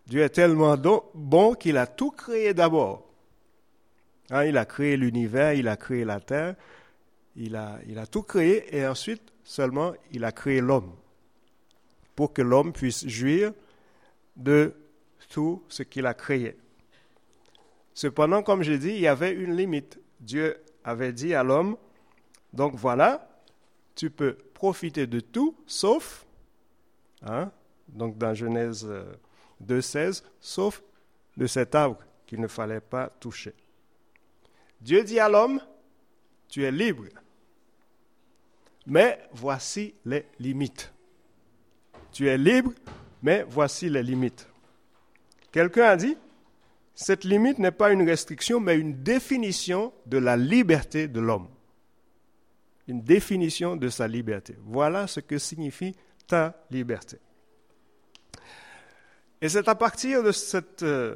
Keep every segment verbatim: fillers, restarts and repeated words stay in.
Dieu est tellement don, bon qu'il a tout créé d'abord. Hein, il a créé l'univers, il a créé la terre, il a, il a tout créé et ensuite seulement il a créé l'homme pour que l'homme puisse jouir de tout ce qu'il a créé. Cependant, comme j'ai dit, il y avait une limite. Dieu avait dit à l'homme, donc voilà, tu peux profiter de tout, sauf, hein, donc dans Genèse deux seize, sauf de cet arbre qu'il ne fallait pas toucher. Dieu dit à l'homme, tu es libre, mais voici les limites. Tu es libre, mais voici les limites. Quelqu'un a dit, cette limite n'est pas une restriction, mais une définition de la liberté de l'homme. Une définition de sa liberté. Voilà ce que signifie ta liberté. Et c'est à partir de cette, de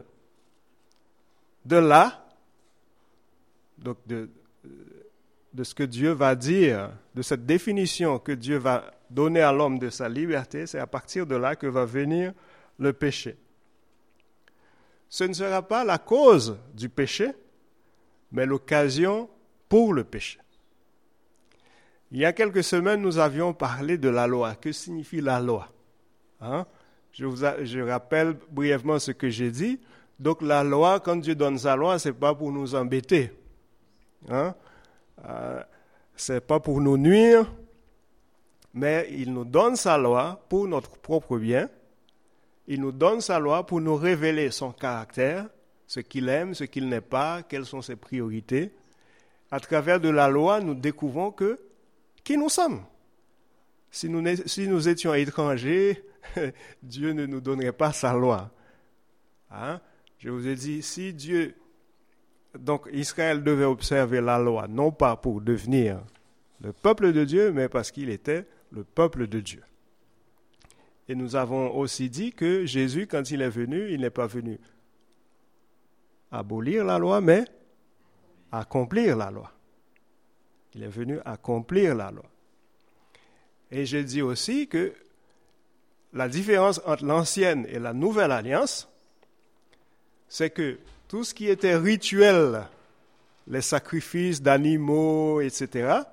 là, donc de, de ce que Dieu va dire, de cette définition que Dieu va donner à l'homme de sa liberté, c'est à partir de là que va venir le péché. Ce ne sera pas la cause du péché, mais l'occasion pour le péché. Il y a quelques semaines, nous avions parlé de la loi. Que signifie la loi? Hein? Je vous a, je rappelle brièvement ce que j'ai dit. Donc la loi, quand Dieu donne sa loi, ce n'est pas pour nous embêter. Hein? Euh, ce n'est pas pour nous nuire, mais il nous donne sa loi pour notre propre bien. Il nous donne sa loi pour nous révéler son caractère, ce qu'il aime, ce qu'il n'est pas, quelles sont ses priorités. À travers de la loi, nous découvrons que qui nous sommes. Si nous, si nous étions étrangers, Dieu ne nous donnerait pas sa loi. Hein? Je vous ai dit, si Dieu, donc Israël devait observer la loi, non pas pour devenir le peuple de Dieu, mais parce qu'il était le peuple de Dieu. Et nous avons aussi dit que Jésus, quand il est venu, il n'est pas venu abolir la loi, mais accomplir la loi. Il est venu accomplir la loi. Et j'ai dit aussi que la différence entre l'ancienne et la nouvelle alliance, c'est que tout ce qui était rituel, les sacrifices d'animaux, et cetera,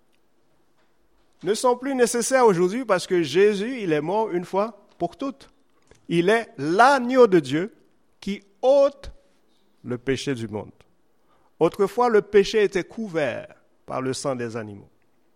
ne sont plus nécessaires aujourd'hui parce que Jésus, il est mort une fois pour toutes. Il est l'agneau de Dieu qui ôte le péché du monde. Autrefois, le péché était couvert par le sang des animaux.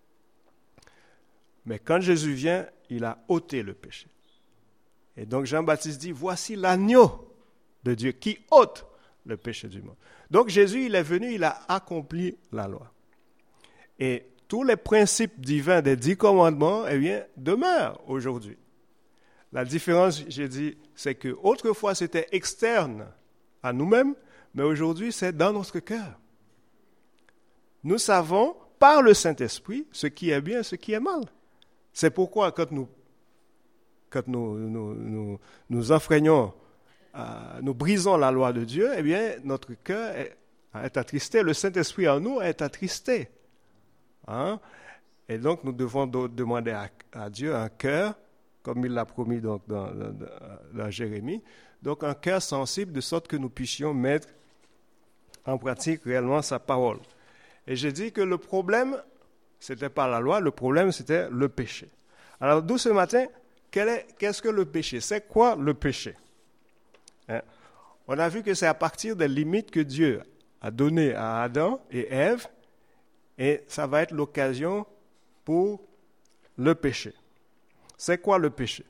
Mais quand Jésus vient, il a ôté le péché. Et donc Jean-Baptiste dit, voici l'agneau de Dieu qui ôte le péché du monde. Donc Jésus, il est venu, il a accompli la loi. Et tous les principes divins des dix commandements, eh bien, demeurent aujourd'hui. La différence, j'ai dit, c'est que autrefois c'était externe à nous-mêmes, mais aujourd'hui c'est dans notre cœur. Nous savons par le Saint-Esprit ce qui est bien, ce qui est mal. C'est pourquoi quand nous, quand nous, nous, nous, nous enfreignons, euh, nous brisons la loi de Dieu, eh bien, notre cœur est, est attristé, le Saint-Esprit en nous est attristé. Hein? Et donc, nous devons do- demander à, à Dieu un cœur, comme il l'a promis donc, dans, dans, dans Jérémie, donc un cœur sensible, de sorte que nous puissions mettre en pratique réellement sa parole. Et j'ai dit que le problème, ce n'était pas la loi, le problème, c'était le péché. Alors, d'où ce matin, quel est, qu'est-ce que le péché? C'est quoi le péché? Hein? On a vu que c'est à partir des limites que Dieu a données à Adam et Ève, et ça va être l'occasion pour le péché. C'est quoi le péché?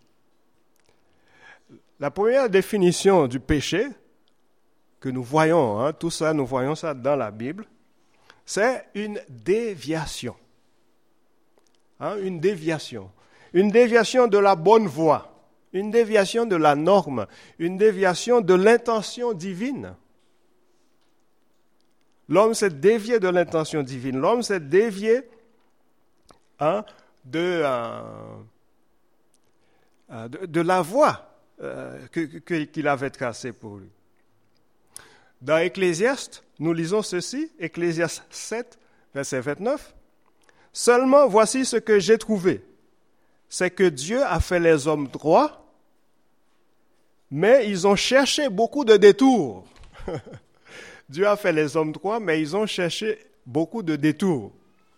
La première définition du péché, que nous voyons, hein, tout ça, nous voyons ça dans la Bible, c'est une déviation. Hein, une déviation. Une déviation de la bonne voie, une déviation de la norme, une déviation de l'intention divine. L'homme s'est dévié de l'intention divine. L'homme s'est dévié hein, de, euh, de, de la voie euh, que, que, qu'il avait tracée pour lui. Dans Ecclésiaste, nous lisons ceci, Ecclésiaste sept, verset vingt-neuf. « Seulement voici ce que j'ai trouvé, c'est que Dieu a fait les hommes droits mais ils ont cherché beaucoup de détours. Dieu a fait les hommes droits, mais ils ont cherché beaucoup de détours.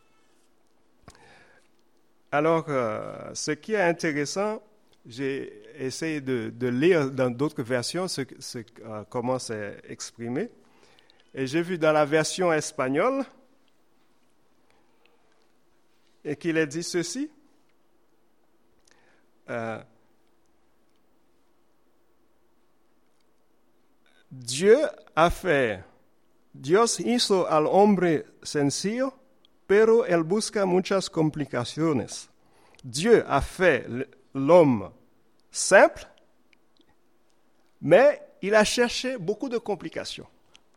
Alors, euh, ce qui est intéressant, j'ai essayé de, de lire dans d'autres versions ce, ce, euh, comment c'est exprimé. Et j'ai vu dans la version espagnole et qu'il est dit ceci. Euh, Dieu a fait, Dios hizo al hombre sencillo, pero él busca muchas complicaciones. Dieu a fait l'homme simple, mais il a cherché beaucoup de complications.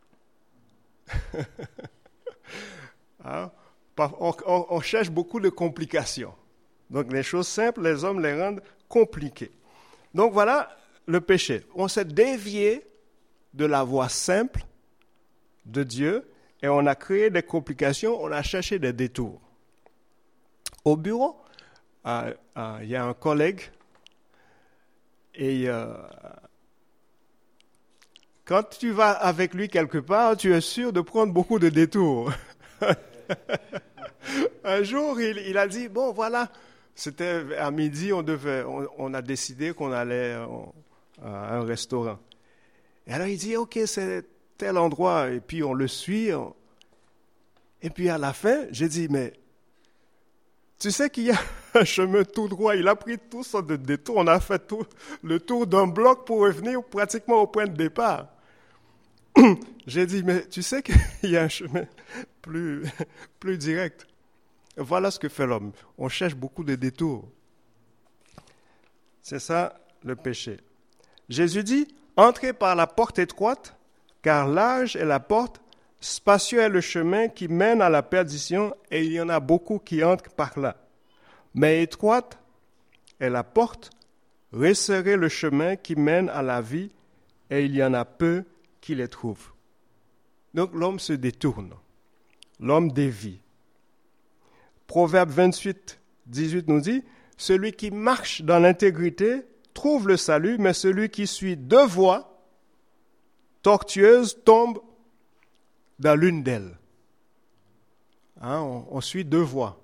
hein? on, on, on cherche beaucoup de complications. Donc les choses simples, les hommes les rendent compliquées. Donc voilà le péché. On s'est dévié de la voie simple de Dieu et on a créé des complications, on a cherché des détours. Au bureau, euh, euh, il y a un collègue et euh, quand tu vas avec lui quelque part, tu es sûr de prendre beaucoup de détours. Un jour, il, il a dit, bon voilà, c'était à midi, on, devait, on, on a décidé qu'on allait à un restaurant. Et alors il dit, ok, c'est tel endroit, et puis on le suit. On... Et puis à la fin, j'ai dit, mais tu sais qu'il y a un chemin tout droit, il a pris tout sortes de détours, on a fait tout, le tour d'un bloc pour revenir pratiquement au point de départ. J'ai dit, mais tu sais qu'il y a un chemin plus, plus direct. Voilà ce que fait l'homme. On cherche beaucoup de détours. C'est ça le péché. Jésus dit, entrez par la porte étroite, car large est la porte, spacieux est le chemin qui mène à la perdition, et il y en a beaucoup qui entrent par là. Mais étroite est la porte, resserré le chemin qui mène à la vie, et il y en a peu qui les trouvent. Donc l'homme se détourne, l'homme dévie. Proverbe vingt-huit, dix-huit nous dit, « Celui qui marche dans l'intégrité trouve le salut, mais celui qui suit deux voies tortueuses tombe dans l'une d'elles. » Hein, on, on suit deux voies.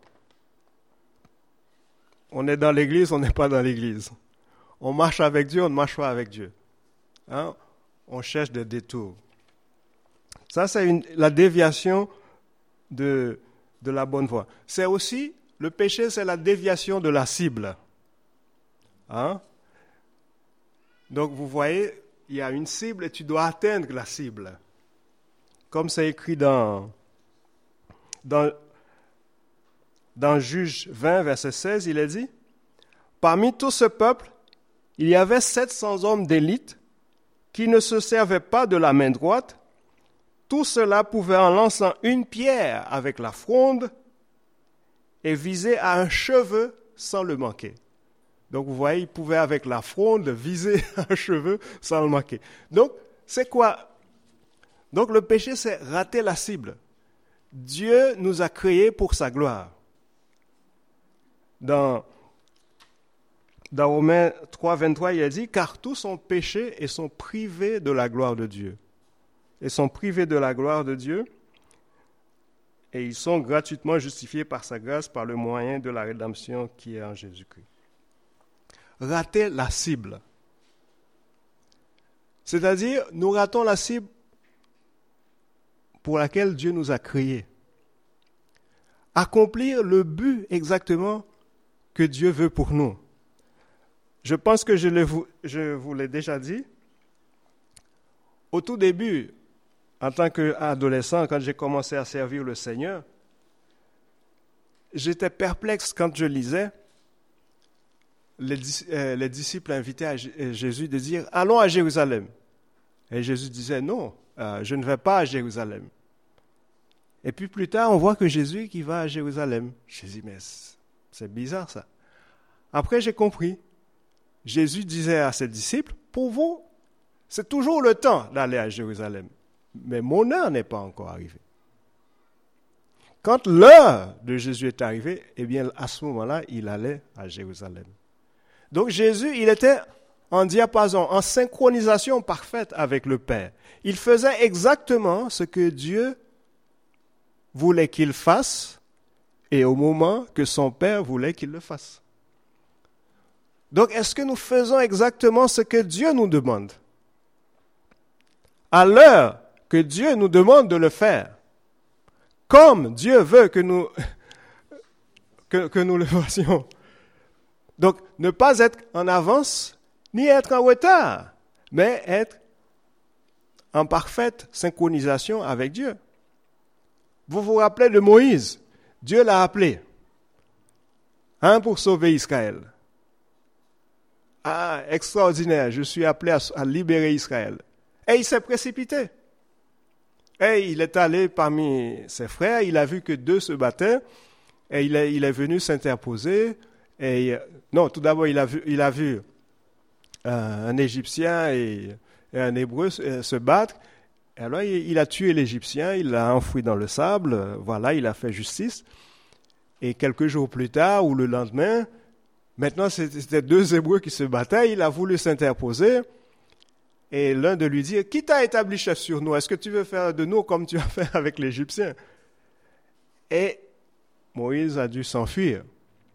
On est dans l'église, on n'est pas dans l'église. On marche avec Dieu, on ne marche pas avec Dieu. Hein, on cherche des détours. Ça, c'est une, la déviation de, de la bonne voie. C'est aussi, le péché, c'est la déviation de la cible. Hein? Donc, vous voyez, il y a une cible et tu dois atteindre la cible. Comme c'est écrit dans, dans, dans Juge vingt, verset seize, il est dit, « Parmi tout ce peuple, il y avait sept cents hommes d'élite qui ne se servaient pas de la main droite. Tout cela pouvait, en lançant une pierre avec la fronde, et viser à un cheveu sans le manquer. » Donc, vous voyez, ils pouvaient, avec la fronde, viser un cheveu sans le manquer. Donc, c'est quoi? Donc, le péché, c'est rater la cible. Dieu nous a créés pour sa gloire. Dans, dans Romains trois, vingt-trois, il est dit, « Car tous sont péchés et sont privés de la gloire de Dieu. » Et sont privés de la gloire de Dieu, et ils sont gratuitement justifiés par sa grâce, par le moyen de la rédemption qui est en Jésus-Christ. Rater la cible. C'est-à-dire, nous ratons la cible pour laquelle Dieu nous a créés. Accomplir le but exactement que Dieu veut pour nous. Je pense que je, le, je vous l'ai déjà dit. Au tout début, en tant qu'adolescent, quand j'ai commencé à servir le Seigneur, j'étais perplexe quand je lisais les, euh, les disciples invités à Jésus de dire « Allons à Jérusalem ». Et Jésus disait « Non, euh, je ne vais pas à Jérusalem ». Et puis plus tard, on voit que Jésus qui va à Jérusalem. Je dis « Mais c'est bizarre ça ». Après, j'ai compris. Jésus disait à ses disciples « Pour vous, c'est toujours le temps d'aller à Jérusalem. Mais mon heure n'est pas encore arrivée. » Quand l'heure de Jésus est arrivée, eh bien, à ce moment-là, il allait à Jérusalem. Donc Jésus, il était en diapason, en synchronisation parfaite avec le Père. Il faisait exactement ce que Dieu voulait qu'il fasse et au moment que son Père voulait qu'il le fasse. Donc, est-ce que nous faisons exactement ce que Dieu nous demande? À l'heure que Dieu nous demande de le faire, comme Dieu veut que nous, que, que nous le fassions. Donc, ne pas être en avance, ni être en retard, mais être en parfaite synchronisation avec Dieu. Vous vous rappelez de Moïse? Dieu l'a appelé hein, pour sauver Israël. Ah, extraordinaire, je suis appelé à, à libérer Israël. Et il s'est précipité. Et il est allé parmi ses frères, il a vu que deux se battaient, et il est, il est venu s'interposer. Et, non, tout d'abord, il a vu, il a vu euh, un Égyptien et, et un Hébreu se, se battre. Et alors, il, il a tué l'Égyptien, il l'a enfoui dans le sable, voilà, il a fait justice. Et quelques jours plus tard, ou le lendemain, maintenant, c'était deux Hébreux qui se battaient, il a voulu s'interposer. Et l'un de lui dit, qui t'a établi chef sur nous? Est-ce que tu veux faire de nous comme tu as fait avec l'Égyptien? Et Moïse a dû s'enfuir.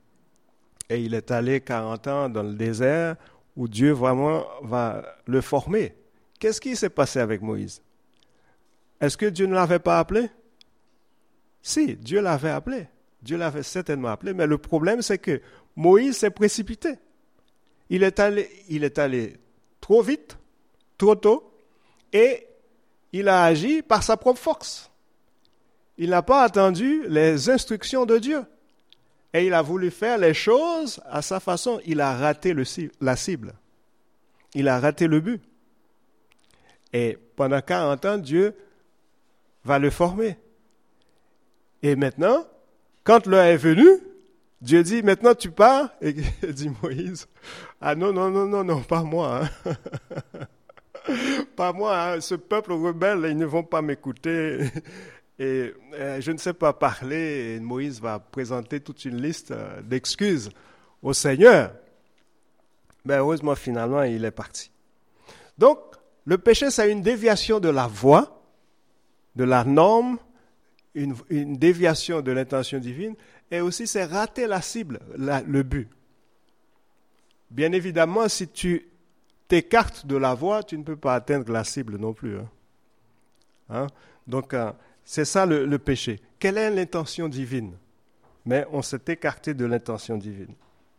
Et il est allé quarante ans dans le désert où Dieu vraiment va le former. Qu'est-ce qui s'est passé avec Moïse? Est-ce que Dieu ne l'avait pas appelé? Si, Dieu l'avait appelé. Dieu l'avait certainement appelé. Mais le problème, c'est que Moïse s'est précipité. Il est allé, il est allé trop vite, trop tôt, et il a agi par sa propre force. Il n'a pas attendu les instructions de Dieu. Et il a voulu faire les choses à sa façon. Il a raté le, la cible. Il a raté le but. Et pendant quarante ans, Dieu va le former. Et maintenant, quand l'heure est venue, Dieu dit, maintenant tu pars. Et dit Moïse, ah non, non, non, non, non, pas moi. Hein. Pas moi, hein. Ce peuple rebelle, ils ne vont pas m'écouter. Et euh, je ne sais pas parler. Et Moïse va présenter toute une liste euh, d'excuses au Seigneur. Mais heureusement, finalement, il est parti. Donc, le péché, c'est une déviation de la voie, de la norme, une, une déviation de l'intention divine, et aussi c'est rater la cible, la, le but. Bien évidemment, si tu t'écartes de la voie, tu ne peux pas atteindre la cible non plus. Hein? Hein? Donc, euh, c'est ça le, le péché. Quelle est l'intention divine? Mais on s'est écarté de l'intention divine.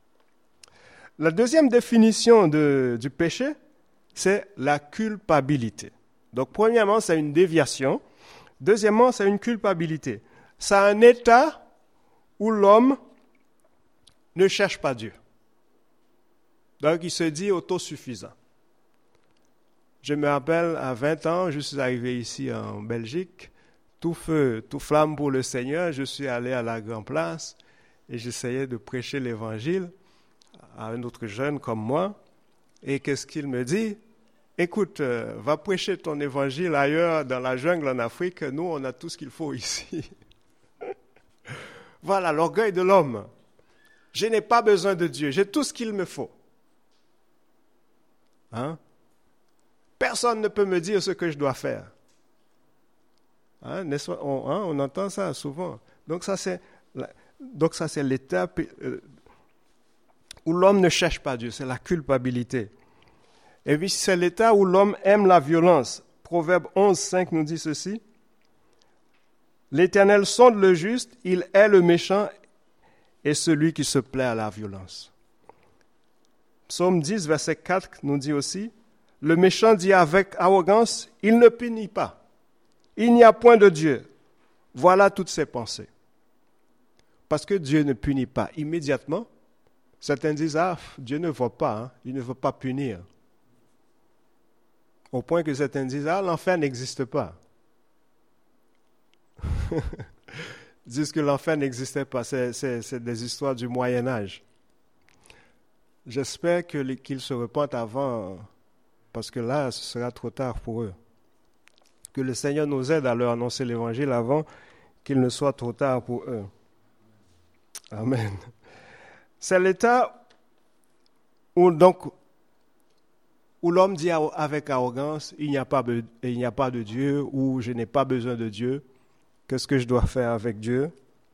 La deuxième définition de, du péché, c'est la culpabilité. Donc, premièrement, c'est une déviation. Deuxièmement, c'est une culpabilité. C'est un état où l'homme ne cherche pas Dieu. Donc, il se dit autosuffisant. Je me rappelle, à vingt ans, je suis arrivé ici en Belgique, tout feu, tout flamme pour le Seigneur. Je suis allé à la Grande Place et j'essayais de prêcher l'Évangile à un autre jeune comme moi. Et qu'est-ce qu'il me dit? Écoute, euh, va prêcher ton Évangile ailleurs, dans la jungle en Afrique. Nous, on a tout ce qu'il faut ici. Voilà, l'orgueil de l'homme. Je n'ai pas besoin de Dieu, j'ai tout ce qu'il me faut. Hein? Personne ne peut me dire ce que je dois faire. Hein? N'est-ce pas? On, hein? On entend ça souvent. Donc ça, c'est, donc ça, c'est l'étape où l'homme ne cherche pas Dieu, c'est la culpabilité. Et puis c'est l'état où l'homme aime la violence. Proverbe onze, cinq nous dit ceci. L'Éternel sonde le juste, il hait le méchant et celui qui se plaît à la violence. Psaume dix, verset quatre nous dit aussi, le méchant dit avec arrogance, il ne punit pas. Il n'y a point de Dieu. Voilà toutes ses pensées. Parce que Dieu ne punit pas immédiatement. Certains disent, ah, Dieu ne veut pas, hein, il ne veut pas punir. Au point que certains disent, ah, l'enfer n'existe pas. Ils disent que l'enfer n'existait pas. C'est, c'est, c'est des histoires du Moyen-Âge. J'espère que les, qu'ils se repentent avant, parce que là, ce sera trop tard pour eux. Que le Seigneur nous aide à leur annoncer l'Évangile avant qu'il ne soit trop tard pour eux. Amen. C'est l'état où, donc, où l'homme dit avec arrogance, il n'y a pas, il n'y a pas de Dieu, ou je n'ai pas besoin de Dieu, qu'est-ce que je dois faire avec Dieu?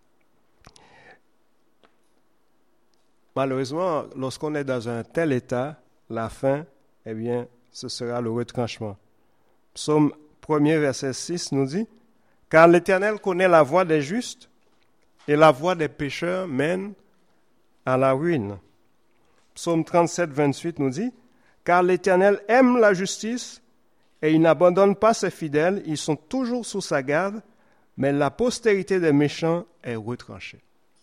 Malheureusement, lorsqu'on est dans un tel état, la fin, eh bien, ce sera le retranchement. Psaume premier, verset six nous dit, « Car l'Éternel connaît la voie des justes, et la voie des pécheurs mène à la ruine. » Psaume trente-sept, vingt-huit nous dit, « Car l'Éternel aime la justice, et il n'abandonne pas ses fidèles, ils sont toujours sous sa garde, mais la postérité des méchants est retranchée. »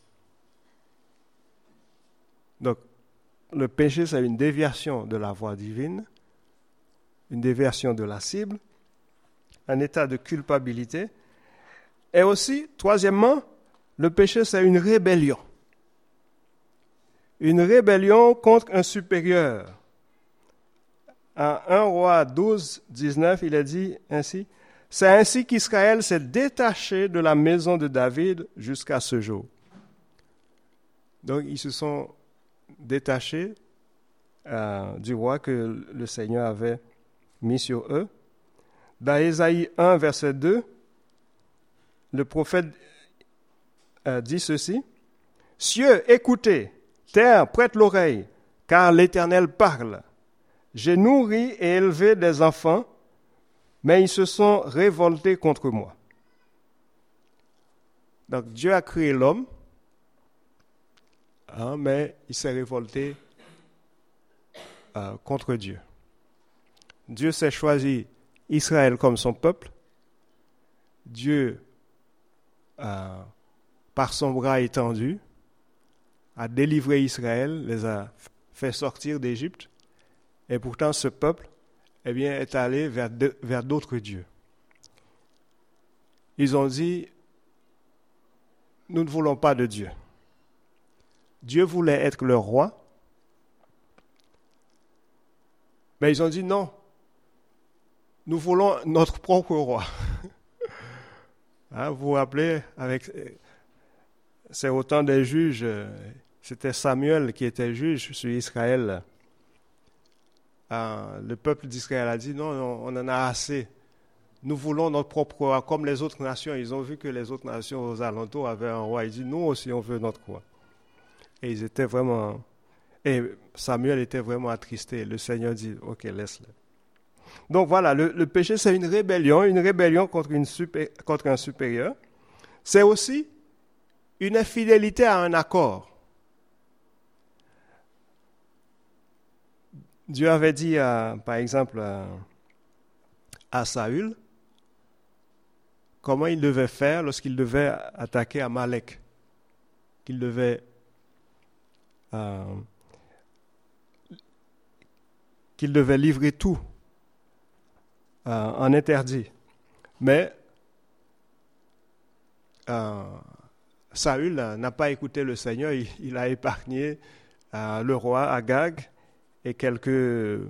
Donc, le péché, c'est une déviation de la voie divine, une déviation de la cible, un état de culpabilité. Et aussi, troisièmement, le péché, c'est une rébellion. Une rébellion contre un supérieur. En un Roi douze, dix-neuf, il est dit ainsi, « C'est ainsi qu'Israël s'est détaché de la maison de David jusqu'à ce jour. » Donc, ils se sont détachés euh, du roi que le Seigneur avait mis sur eux. Dans Ésaïe un, verset deux, le prophète euh, dit ceci, « Cieux, écoutez, terre, prête l'oreille, car l'Éternel parle. J'ai nourri et élevé des enfants, mais ils se sont révoltés contre moi. » Donc Dieu a créé l'homme, hein, mais il s'est révolté euh, contre Dieu. Dieu s'est choisi Israël comme son peuple. Dieu, euh, par son bras étendu, a délivré Israël, les a fait sortir d'Égypte. Et pourtant, ce peuple eh bien, est allé vers, de, vers d'autres dieux. Ils ont dit, nous ne voulons pas de Dieu. Dieu voulait être leur roi, mais ils ont dit non, nous voulons notre propre roi. Hein, vous vous rappelez, avec, c'est au temps des juges, c'était Samuel qui était juge sur Israël. Euh, le peuple d'Israël a dit non, on en a assez. Nous voulons notre propre roi, comme les autres nations. Ils ont vu que les autres nations aux alentours avaient un roi. Ils disent nous aussi on veut notre roi. Et ils étaient vraiment, et Samuel était vraiment attristé. Le Seigneur dit, ok, laisse-le. Donc voilà, le, le péché, c'est une rébellion, une rébellion contre, une super, contre un supérieur. C'est aussi une infidélité à un accord. Dieu avait dit, à, par exemple, à, à Saül, comment il devait faire lorsqu'il devait attaquer Amalek, qu'il devait Euh, qu'il devait livrer tout euh, en interdit. Mais euh, Saül n'a pas écouté le Seigneur, il, il a épargné euh, le roi Agag et quelques, euh,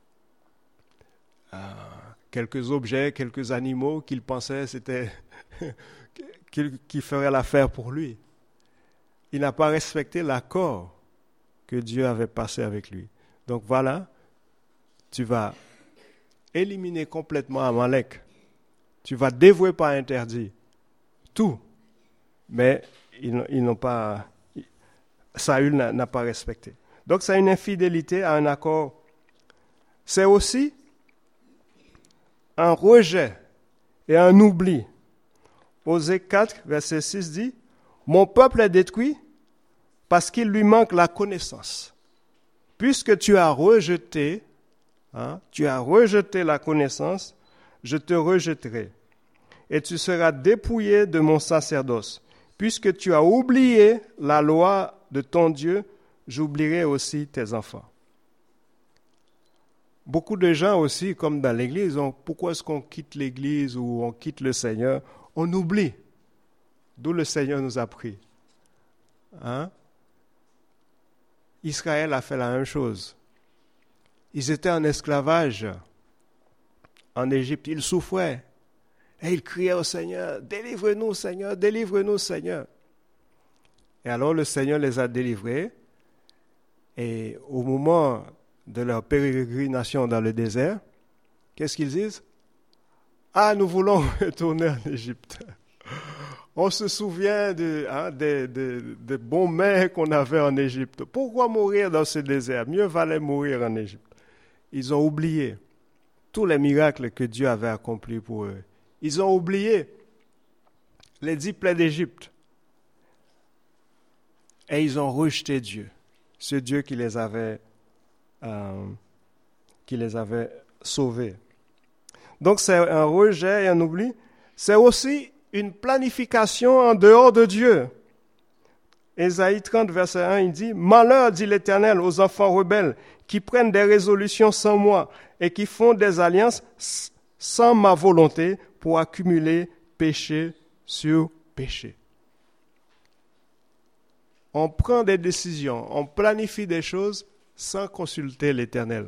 quelques objets, quelques animaux qu'il pensait c'était qu'il, qu'il ferait l'affaire pour lui. Il n'a pas respecté l'accord que Dieu avait passé avec lui. Donc voilà, tu vas éliminer complètement Amalek. Tu vas dévouer par interdit tout. Mais ils, ils n'ont pas, Saül n'a, n'a pas respecté. Donc c'est une infidélité à un accord. C'est aussi un rejet et un oubli. Osée quatre, verset six dit, « Mon peuple est détruit parce qu'il lui manque la connaissance. Puisque tu as rejeté, hein, tu as rejeté la connaissance, je te rejetterai. Et tu seras dépouillé de mon sacerdoce. Puisque tu as oublié la loi de ton Dieu, j'oublierai aussi tes enfants. » Beaucoup de gens aussi, comme dans l'Église, ont, pourquoi est-ce qu'on quitte l'Église ou on quitte le Seigneur? On oublie d'où le Seigneur nous a pris. Hein? Israël a fait la même chose. Ils étaient en esclavage en Égypte. Ils souffraient. Et ils criaient au Seigneur, « Délivre-nous, Seigneur, délivre-nous, Seigneur. » Et alors le Seigneur les a délivrés. Et au moment de leur pérégrination dans le désert, qu'est-ce qu'ils disent? Ah, nous voulons retourner en Égypte. On se souvient de, hein, des, des, des bons mets qu'on avait en Égypte. Pourquoi mourir dans ce désert? Mieux valait mourir en Égypte. Ils ont oublié tous les miracles que Dieu avait accomplis pour eux. Ils ont oublié les dix plaies d'Égypte. Et ils ont rejeté Dieu, ce Dieu qui les avait, euh, qui les avait sauvés. Donc c'est un rejet et un oubli. C'est aussi une planification en dehors de Dieu. Ésaïe trente, verset un, il dit « Malheur, dit l'Éternel, aux enfants rebelles, qui prennent des résolutions sans moi et qui font des alliances sans ma volonté pour accumuler péché sur péché. » On prend des décisions, on planifie des choses sans consulter l'Éternel.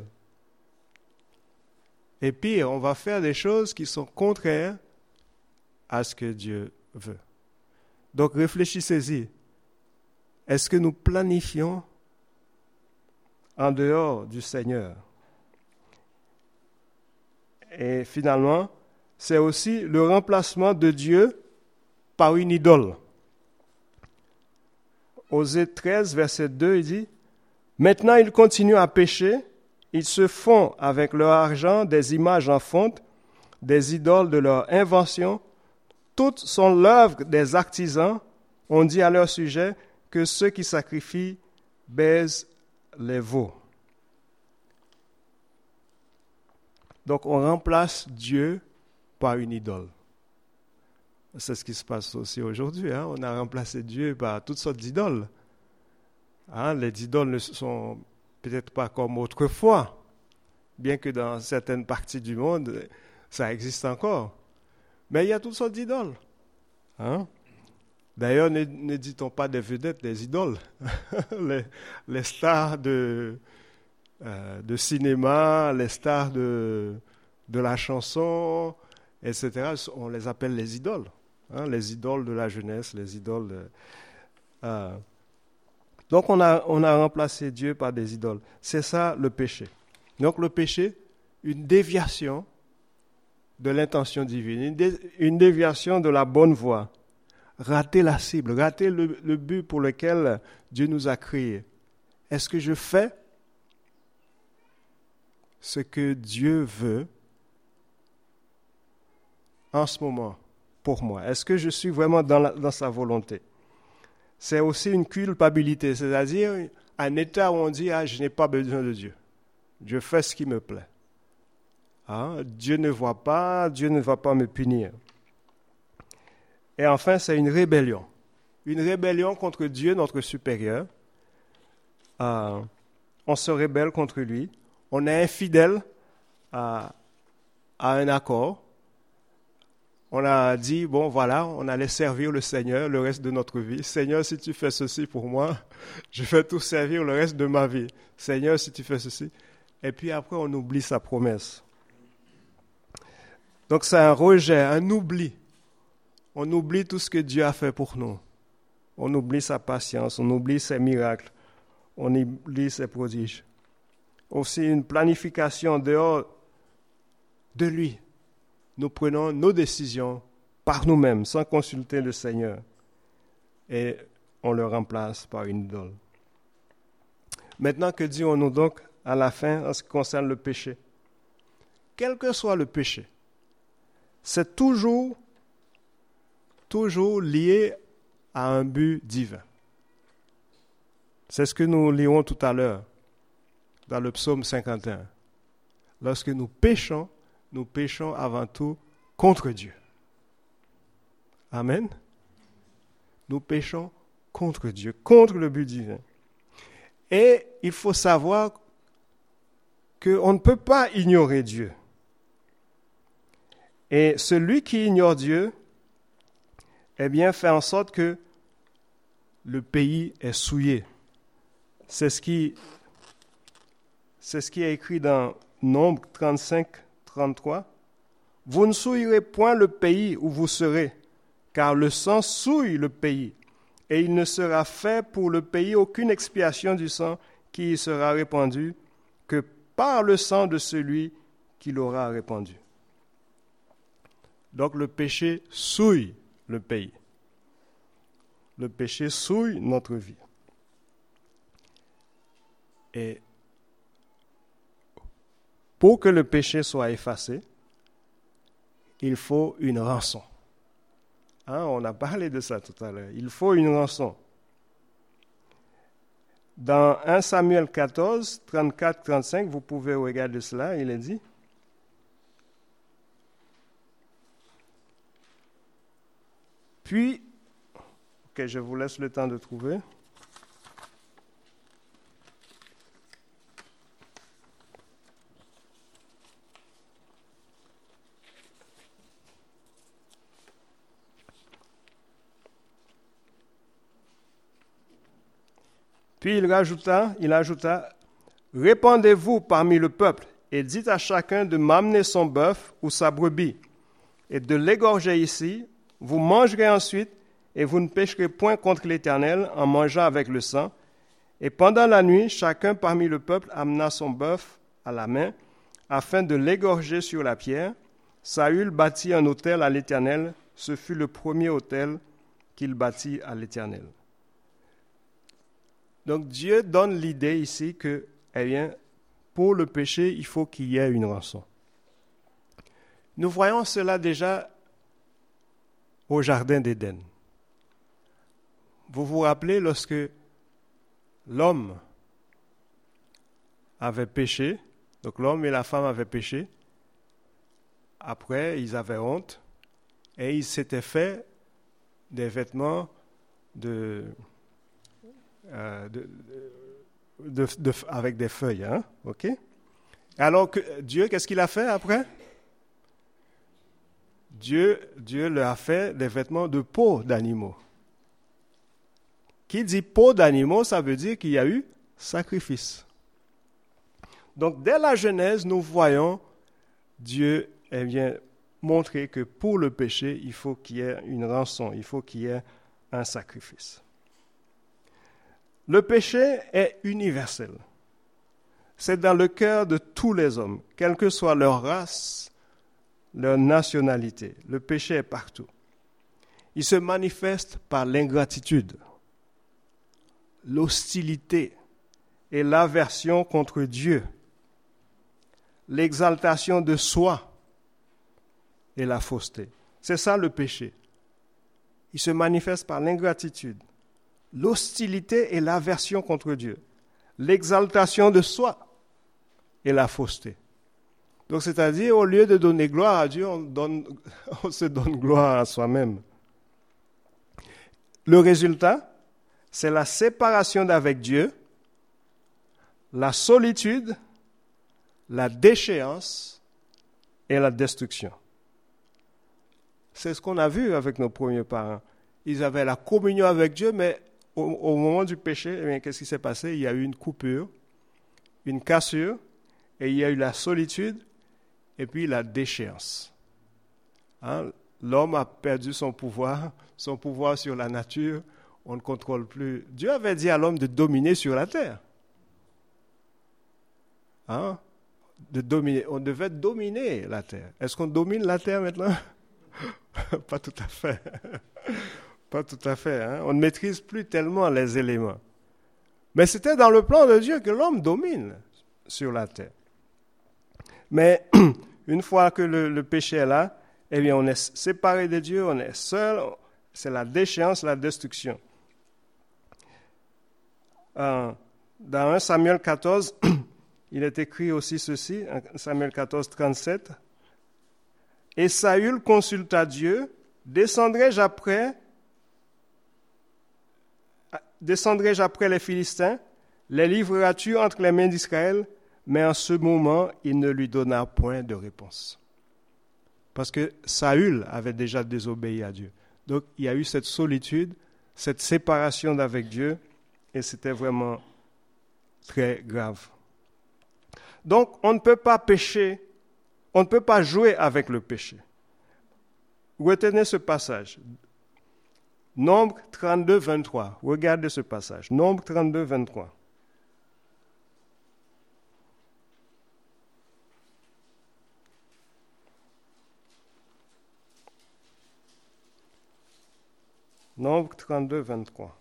Et pire, on va faire des choses qui sont contraires à ce que Dieu veut. Donc réfléchissez-y. Est-ce que nous planifions en dehors du Seigneur? Et finalement, c'est aussi le remplacement de Dieu par une idole. Osée treize, verset deux, il dit « Maintenant ils continuent à pécher, ils se font avec leur argent des images en fonte, des idoles de leur invention. Toutes sont l'œuvre des artisans. On dit à leur sujet que ceux qui sacrifient baisent les veaux. » Donc on remplace Dieu par une idole. C'est ce qui se passe aussi aujourd'hui. Hein? On a remplacé Dieu par toutes sortes d'idoles. Hein? Les idoles ne sont peut-être pas comme autrefois, bien que dans certaines parties du monde, ça existe encore. Mais il y a toutes sortes d'idoles. Hein? D'ailleurs, ne, ne dit-on pas des vedettes, des idoles. les, les stars de, euh, de cinéma, les stars de, de la chanson, et cetera, on les appelle les idoles. Hein, les idoles de la jeunesse, les idoles. De, euh, donc on a, on a remplacé Dieu par des idoles. C'est ça le péché. Donc le péché, une déviation de l'intention divine, une, dé, une déviation de la bonne voie. Rater la cible, rater le, le but pour lequel Dieu nous a créés. Est-ce que je fais ce que Dieu veut en ce moment pour moi? Est-ce que je suis vraiment dans, la, dans sa volonté? C'est aussi une culpabilité, c'est-à-dire un état où on dit « Ah, je n'ai pas besoin de Dieu. Je fais ce qui me plaît. Hein? Dieu ne voit pas, Dieu ne va pas me punir. » Et enfin, c'est une rébellion. Une rébellion contre Dieu, notre supérieur. Euh, on se rébelle contre lui. On est infidèle à, à un accord. On a dit, bon voilà, on allait servir le Seigneur le reste de notre vie. Seigneur, si tu fais ceci pour moi, je vais tout servir le reste de ma vie. Seigneur, si tu fais ceci. Et puis après, on oublie sa promesse. Donc c'est un rejet, un oubli. On oublie tout ce que Dieu a fait pour nous. On oublie sa patience, on oublie ses miracles, on oublie ses prodiges. Aussi une planification dehors de lui. Nous prenons nos décisions par nous-mêmes, sans consulter le Seigneur. Et on le remplace par une idole. Maintenant, que disons-nous donc à la fin en ce qui concerne le péché? Quel que soit le péché, c'est toujours, toujours lié à un but divin. C'est ce que nous lirons tout à l'heure dans le psaume cinquante et un. Lorsque nous péchons, nous péchons avant tout contre Dieu. Amen. Nous péchons contre Dieu, contre le but divin. Et il faut savoir qu'on ne peut pas ignorer Dieu. Et celui qui ignore Dieu, eh bien, fait en sorte que le pays est souillé. C'est ce qui, c'est ce qui est écrit dans Nombre trente-cinq, trente-trois. Vous ne souillerez point le pays où vous serez, car le sang souille le pays, et il ne sera fait pour le pays aucune expiation du sang qui y sera répandu, que par le sang de celui qui l'aura répandu. Donc le péché souille le pays. Le péché souille notre vie. Et pour que le péché soit effacé, il faut une rançon. Hein, on a parlé de ça tout à l'heure. Il faut une rançon. Dans premier Samuel quatorze, trente-quatre trente-cinq, vous pouvez regarder cela, il est dit. Puis, ok, je vous laisse le temps de trouver. Puis il rajouta, il ajouta, « Répandez-vous parmi le peuple et dites à chacun de m'amener son bœuf ou sa brebis et de l'égorger ici. Vous mangerez ensuite et vous ne pécherez point contre l'Éternel en mangeant avec le sang. » Et pendant la nuit, chacun parmi le peuple amena son bœuf à la main afin de l'égorger sur la pierre. Saül bâtit un autel à l'Éternel. Ce fut le premier autel qu'il bâtit à l'Éternel. Donc Dieu donne l'idée ici que, eh bien, pour le péché, il faut qu'il y ait une rançon. Nous voyons cela déjà au jardin d'Éden. Vous vous rappelez lorsque l'homme avait péché, donc l'homme et la femme avaient péché, après ils avaient honte et ils s'étaient fait des vêtements de... Euh, de, de, de, de, avec des feuilles, hein? Ok? Alors que Dieu, qu'est-ce qu'il a fait après? Dieu, Dieu leur a fait des vêtements de peau d'animaux. Qui dit peau d'animaux, ça veut dire qu'il y a eu sacrifice. Donc, dès la Genèse, nous voyons Dieu eh bien, montrer que pour le péché, il faut qu'il y ait une rançon, il faut qu'il y ait un sacrifice. Le péché est universel. C'est dans le cœur de tous les hommes, quelle que soit leur race, leur nationalité. Le péché est partout. Il se manifeste par l'ingratitude, l'hostilité et l'aversion contre Dieu, l'exaltation de soi et la fausseté. C'est ça le péché. Il se manifeste par l'ingratitude, l'hostilité et l'aversion contre Dieu, l'exaltation de soi et la fausseté. Donc, c'est-à-dire, au lieu de donner gloire à Dieu, on, donne, on se donne gloire à soi-même. Le résultat, c'est la séparation d'avec Dieu, la solitude, la déchéance et la destruction. C'est ce qu'on a vu avec nos premiers parents. Ils avaient la communion avec Dieu, mais Au, au moment du péché, eh bien, qu'est-ce qui s'est passé? Il y a eu une coupure, une cassure, et il y a eu la solitude, et puis la déchéance. Hein? L'homme a perdu son pouvoir, son pouvoir sur la nature, on ne contrôle plus. Dieu avait dit à l'homme de dominer sur la terre. Hein? De dominer. On devait dominer la terre. Est-ce qu'on domine la terre maintenant? Pas tout à fait. Pas tout à fait. Hein? On ne maîtrise plus tellement les éléments. Mais c'était dans le plan de Dieu que l'homme domine sur la terre. Mais une fois que le, le péché est là, eh bien, on est séparé de Dieu, on est seul. C'est la déchéance, la destruction. Euh, dans premier Samuel quatorze, il est écrit aussi ceci, Samuel quatorze, trente-sept. « Et Saül consulta Dieu, descendrai-je après Descendrai-je après les Philistins? Les livreras-tu entre les mains d'Israël? » Mais en ce moment, il ne lui donna point de réponse. Parce que Saül avait déjà désobéi à Dieu. Donc, il y a eu cette solitude, cette séparation d'avec Dieu, et c'était vraiment très grave. Donc, on ne peut pas pécher, on ne peut pas jouer avec le péché. Retenez ce passage. Nombre trente-deux, vingt-trois. Regardez ce passage. Nombre trente-deux, vingt-trois. Nombre trente-deux, vingt-trois.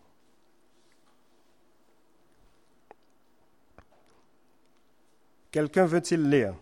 Quelqu'un veut-il lire?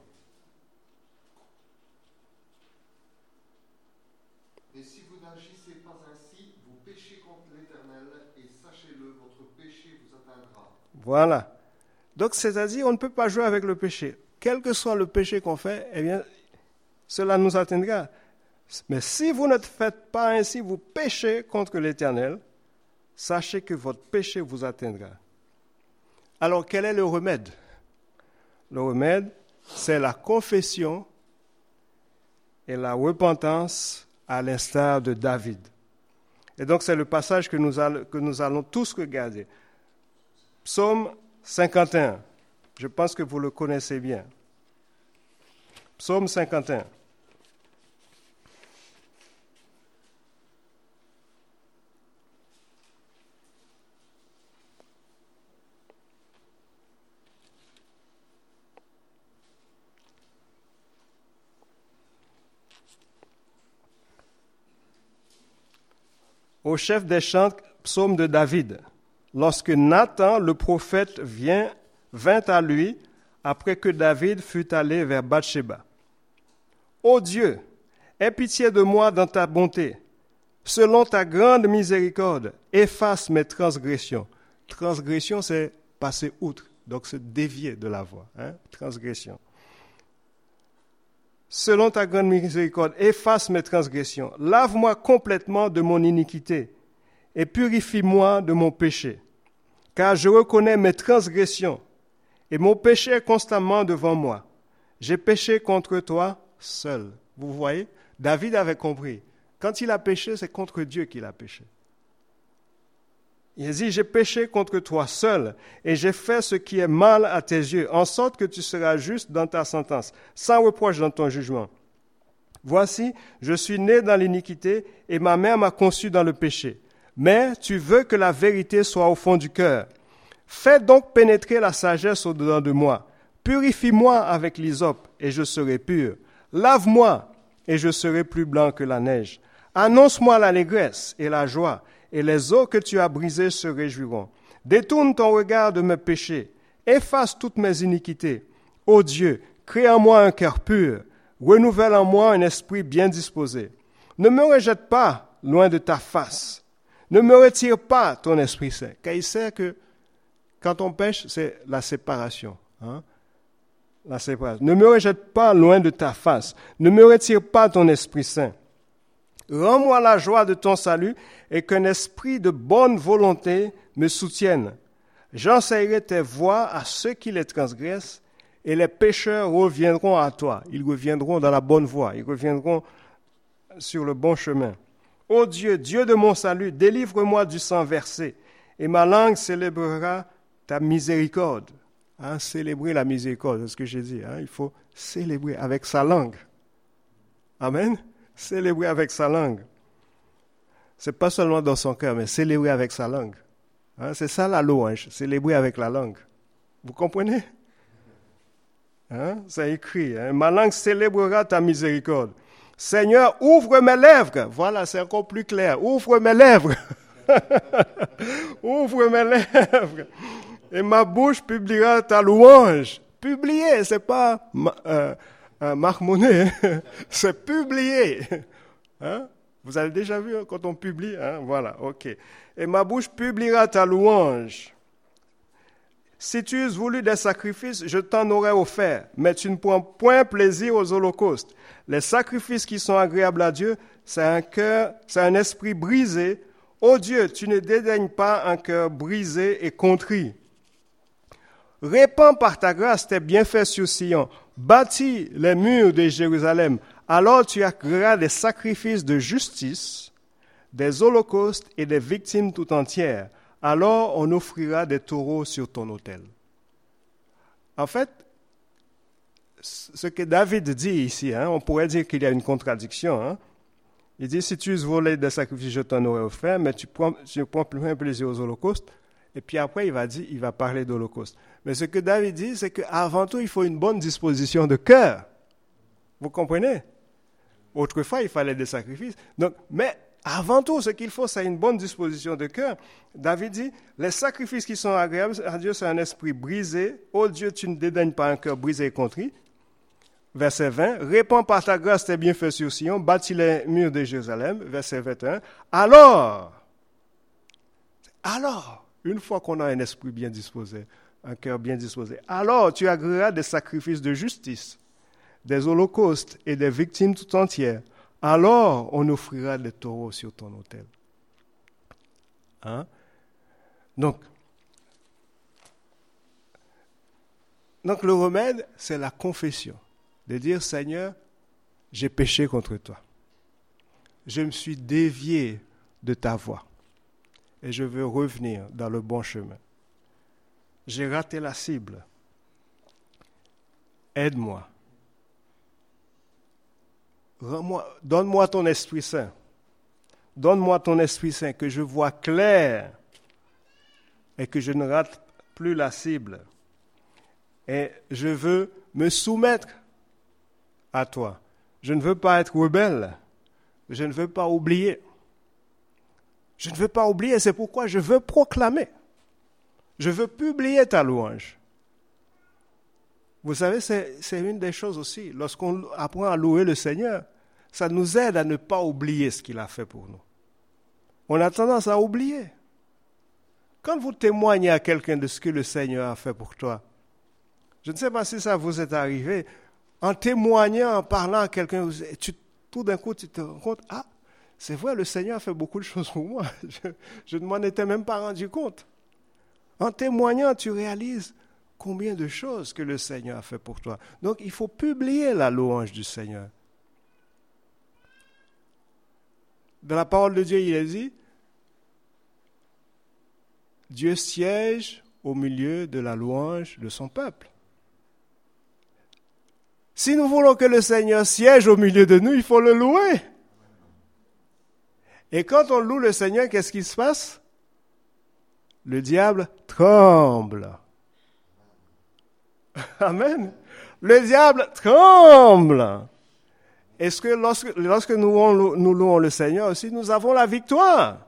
Et si vous n'agissez pas ainsi, vous péchez contre l'Éternel, et sachez-le, votre péché vous atteindra. Voilà. Donc, c'est-à-dire, on ne peut pas jouer avec le péché. Quel que soit le péché qu'on fait, eh bien, cela nous atteindra. Mais si vous ne faites pas ainsi, vous péchez contre l'Éternel, sachez que votre péché vous atteindra. Alors, quel est le remède? Le remède, c'est la confession et la repentance à l'instar de David. Et donc, c'est le passage que nous allons, que nous allons tous regarder. Psaume cinquante et un. Je pense que vous le connaissez bien. Psaume cinquante et un. Au chef des chants, psaume de David. Lorsque Nathan, le prophète, vient, vint à lui, après que David fut allé vers Bathsheba. Ô Dieu, aie pitié de moi dans ta bonté. Selon ta grande miséricorde, efface mes transgressions. Transgression, c'est passer outre, donc se dévier de la voie. Hein? Transgression. Selon ta grande miséricorde, efface mes transgressions. Lave-moi complètement de mon iniquité et purifie-moi de mon péché. Car je reconnais mes transgressions et mon péché est constamment devant moi. J'ai péché contre toi seul. Vous voyez, David avait compris. Quand il a péché, c'est contre Dieu qu'il a péché. Il dit, j'ai péché contre toi seul, et j'ai fait ce qui est mal à tes yeux, en sorte que tu seras juste dans ta sentence, sans reproche dans ton jugement. Voici, je suis né dans l'iniquité, et ma mère m'a conçu dans le péché. Mais tu veux que la vérité soit au fond du cœur. Fais donc pénétrer la sagesse au-dedans de moi. Purifie-moi avec l'hysope, et je serai pur. Lave-moi, et je serai plus blanc que la neige. Annonce-moi l'allégresse et la joie, et les eaux que tu as brisées se réjouiront. Détourne ton regard de mes péchés, efface toutes mes iniquités. Ô Dieu, crée en moi un cœur pur, renouvelle en moi un esprit bien disposé. Ne me rejette pas loin de ta face, ne me retire pas ton Esprit Saint. Car il sait que quand on pêche, c'est la séparation. Hein? La séparation. Ne me rejette pas loin de ta face, ne me retire pas ton Esprit Saint. Rends-moi la joie de ton salut et qu'un esprit de bonne volonté me soutienne. J'enseignerai tes voies à ceux qui les transgressent et les pécheurs reviendront à toi. Ils reviendront dans la bonne voie, ils reviendront sur le bon chemin. Ô Dieu, Dieu de mon salut, délivre-moi du sang versé et ma langue célébrera ta miséricorde. Hein, célébrer la miséricorde, c'est ce que j'ai dit. Hein, il faut célébrer avec sa langue. Amen. Célébrer avec sa langue. Ce n'est pas seulement dans son cœur, mais célébrer avec sa langue. Hein, c'est ça la louange, célébrer avec la langue. Vous comprenez? Hein, c'est écrit. Hein, ma langue célébrera ta miséricorde. Seigneur, ouvre mes lèvres. Voilà, c'est encore plus clair. Ouvre mes lèvres. Ouvre mes lèvres. Et ma bouche publiera ta louange. Publier, c'est pas euh, euh, marmonner, c'est publier. Hein? Vous avez déjà vu hein, quand on publie, hein? Voilà, ok. Et ma bouche publiera ta louange. Si tu eusses voulu des sacrifices, je t'en aurais offert, mais tu ne prends point plaisir aux holocaustes. Les sacrifices qui sont agréables à Dieu, c'est un cœur, c'est un esprit brisé. Ô Dieu, tu ne dédaignes pas un cœur brisé et contrit. Répands par ta grâce tes bienfaits sur Sion. Bâtis les murs de Jérusalem. Alors tu agréeras des sacrifices de justice, des holocaustes et des victimes tout entières. Alors on offrira des taureaux sur ton autel. En fait, ce que David dit ici, hein, on pourrait dire qu'il y a une contradiction. Hein. Il dit, si tu volais des sacrifices, je t'en aurais offert, mais tu prends, tu prends plus plaisir aux holocaustes. Et puis après, il va, dire, il va parler d'holocauste. Mais ce que David dit, c'est qu'avant tout, il faut une bonne disposition de cœur. Vous comprenez? Autrefois, il fallait des sacrifices. Donc, mais avant tout, ce qu'il faut, c'est une bonne disposition de cœur. David dit, les sacrifices qui sont agréables à Dieu, c'est un esprit brisé. Ô Dieu, tu ne dédaignes pas un cœur brisé et contrit. Verset vingt, répands par ta grâce tes bienfaits sur Sion, bâtis les murs de Jérusalem. Verset vingt et un, alors, alors, une fois qu'on a un esprit bien disposé, un cœur bien disposé, alors tu agréeras des sacrifices de justice, des holocaustes et des victimes tout entières. Alors on offrira des taureaux sur ton autel. Hein? Donc, donc, le remède, c'est la confession. De dire, Seigneur, j'ai péché contre toi. Je me suis dévié de ta voie. Et je veux revenir dans le bon chemin. J'ai raté la cible. Aide-moi. Rends-moi, donne-moi ton Esprit Saint. Donne-moi ton Esprit Saint, que je vois clair et que je ne rate plus la cible. Et je veux me soumettre à toi. Je ne veux pas être rebelle. Je ne veux pas oublier. Je ne veux pas oublier, c'est pourquoi je veux proclamer. Je veux publier ta louange. Vous savez, c'est, c'est une des choses aussi. Lorsqu'on apprend à louer le Seigneur, ça nous aide à ne pas oublier ce qu'il a fait pour nous. On a tendance à oublier. Quand vous témoignez à quelqu'un de ce que le Seigneur a fait pour toi, je ne sais pas si ça vous est arrivé, en témoignant, en parlant à quelqu'un, tu, tout d'un coup, tu te rends compte, ah, c'est vrai, le Seigneur a fait beaucoup de choses pour moi. Je, je ne m'en étais même pas rendu compte. En témoignant, tu réalises combien de choses que le Seigneur a fait pour toi. Donc, il faut publier la louange du Seigneur. Dans la parole de Dieu, il est dit, Dieu siège au milieu de la louange de son peuple. Si nous voulons que le Seigneur siège au milieu de nous, il faut le louer. Et quand on loue le Seigneur, qu'est-ce qui se passe? Le diable tremble. Amen. Le diable tremble. Est-ce que lorsque, lorsque nous, nous louons le Seigneur aussi, nous avons la victoire?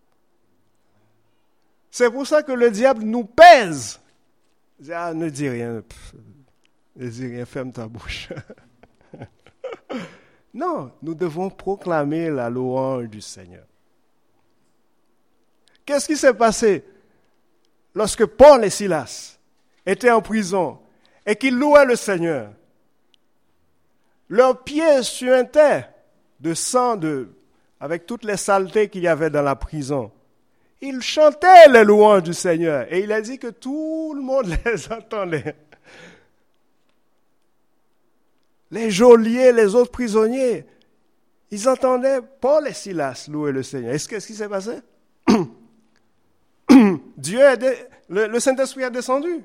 C'est pour ça que le diable nous pèse. Il dit, ah, ne dis rien. Pff, ne dis rien, ferme ta bouche. Non, nous devons proclamer la louange du Seigneur. Qu'est-ce qui s'est passé lorsque Paul et Silas étaient en prison et qu'ils louaient le Seigneur? Leurs pieds suintaient de sang, de, avec toutes les saletés qu'il y avait dans la prison. Ils chantaient les louanges du Seigneur et il a dit que tout le monde les entendait. Les geôliers, les autres prisonniers, ils entendaient Paul et Silas louer le Seigneur. Est-ce qu'est-ce qui s'est passé? Dieu est de, le, le Saint-Esprit est descendu.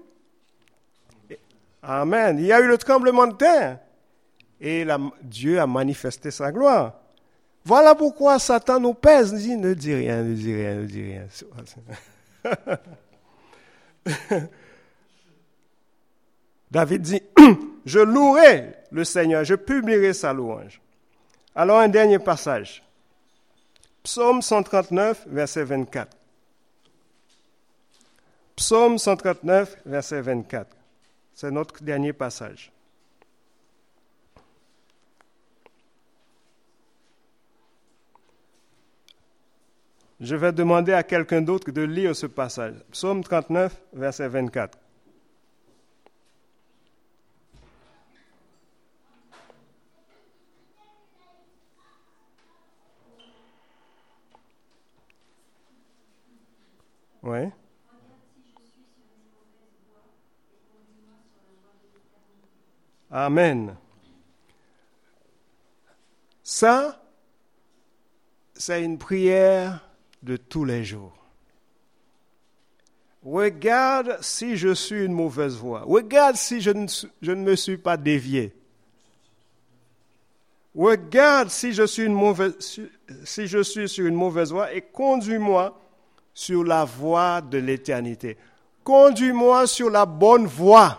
Amen. Il y a eu le tremblement de terre. Et la, Dieu a manifesté sa gloire. Voilà pourquoi Satan nous pèse. Il dit, ne dis rien, ne dis rien, ne dis rien. David dit, je louerai le Seigneur, je publierai sa louange. Alors un dernier passage. Psaume cent trente-neuf, verset vingt-quatre. Psaume cent trente-neuf, verset vingt-quatre. C'est notre dernier passage. Je vais demander à quelqu'un d'autre de lire ce passage. Psaume trente-neuf, verset vingt-quatre. Oui. Amen. Ça, c'est une prière de tous les jours. Regarde si je suis une mauvaise voie. Regarde si je ne, je ne me suis pas dévié. Regarde si je suis une mauvaise, si je suis sur une mauvaise voie et conduis-moi sur la voie de l'éternité. Conduis-moi sur la bonne voie.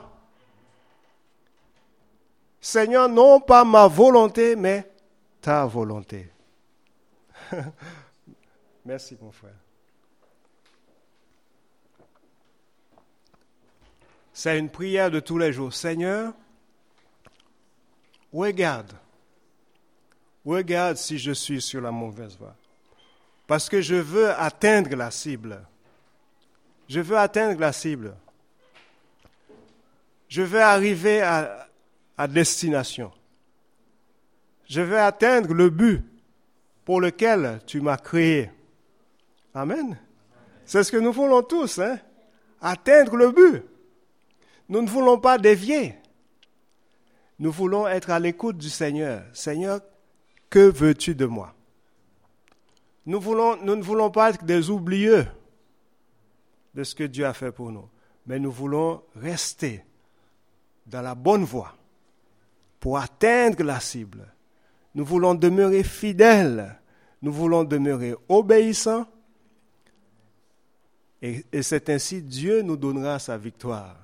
Seigneur, non pas ma volonté, mais ta volonté. Merci, mon frère. C'est une prière de tous les jours. Seigneur, regarde. Regarde si je suis sur la mauvaise voie. Parce que je veux atteindre la cible. Je veux atteindre la cible. Je veux arriver à, à destination. Je veux atteindre le but pour lequel tu m'as créé. Amen. C'est ce que nous voulons tous, hein? Atteindre le but. Nous ne voulons pas dévier. Nous voulons être à l'écoute du Seigneur. Seigneur, que veux-tu de moi? Nous, voulons, nous ne voulons pas être des oublieux de ce que Dieu a fait pour nous, mais nous voulons rester dans la bonne voie pour atteindre la cible. Nous voulons demeurer fidèles, nous voulons demeurer obéissants, et, et c'est ainsi Dieu nous donnera sa victoire.